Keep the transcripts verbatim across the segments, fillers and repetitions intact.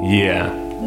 Yeah.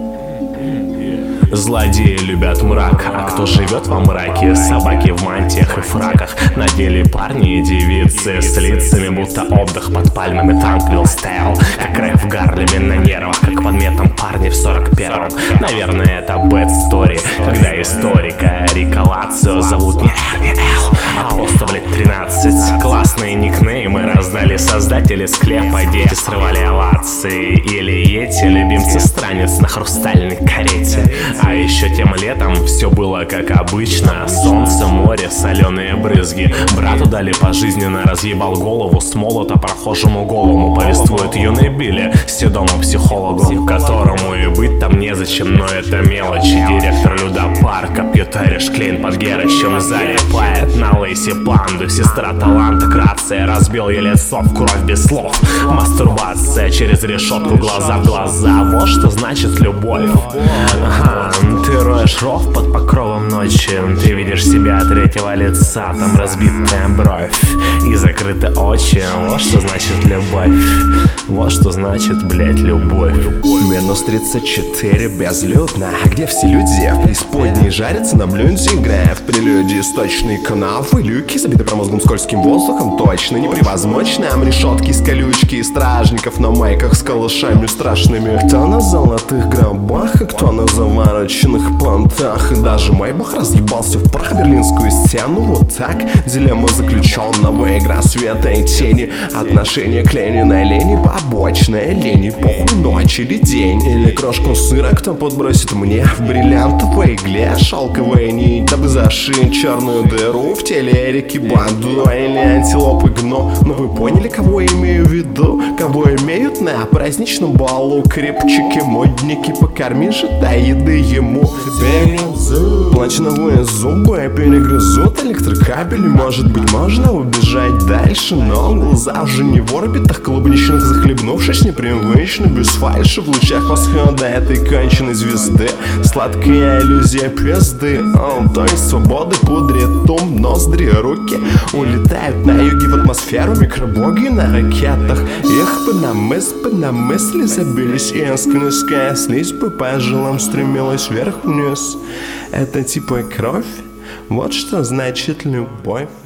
Злодеи любят мрак, а кто живет во мраке? Собаки в мантиях и фраках. На деле парни и девицы с лицами, будто отдых под пальмами. Транквил стайл, как рэп в Гарлеме на нервах, как по метам парни в сорок первом. Наверное, это bad story, когда историка Рика Лацио зовут не Эл, не Эл, а просто, блядь, тринадцать. Классные никнеймы раздали создатели склепа. Дети срывали овации. Или эти любимцы странец на хрустальной карете. А еще тем летом все было как обычно. Солнце, море, соленые брызги. Брату дали пожизненно, разъебал голову с молота прохожему голому. Повествует юный Билли, седому психологу, которому и быть там незачем, но это мелочи. Директор Людопарка пьет Эриш Клейн под Герычем, залипает на лейсе панду. Сестра таланта Грация, разбил ей лицо в кровь без слов. Мастурбация через решетку, глаза в глаза. Вот что значит любовь. Ага, ты роешь ров под покровом ночи. Ты видишь себя от третьего лица. Там разбитая бровь и закрыты очи. Вот что значит любовь. Вот что значит, блять, любовь. Минус тридцать четыре безлюдно, где все люди в преисподней жарятся на блюде, играя в прелюдии сточные канавы, люки, забиты промозглым скользким воздухом. Точно непревозмочно, решетки с колючки и стражников на майках с калашами страшными. Кто на золотых гробах, а кто на завароченных понтах. И даже мой бог разъебался в прах берлинскую стену. Вот так дилемма заключенного, игра света и тени. Отношение к Лениной лени, побочная лени. Похуй ночь или день, или крошку сыра кто подбросит мне в бриллиантовой игле. Шелковая нить, дабы зашить черную дыру в теле Эрики Банду или антилопы гно. Но вы поняли, кого я имею в виду? Кого имеют на праздничном балу крепчики, модники, покорми же, дай еды ему. Платиновые зубы перегрызут электрокабели. Может быть, можно убежать дальше, но глаза уже не в орбитах клубничных, захлебнувшись непривычно, без фальши в лучах восхода этой конченой звезды. Сладкая иллюзия пизды, oh, то есть свободы пудрит ум, ноздри, руки. Улетают на юге в атмосферу микробоги на ракетах. Их бы на мысль, бы на мысли забились искренская слизь бы по жилам стремилась вверх-вниз. Это типа кровь, вот что значит любовь.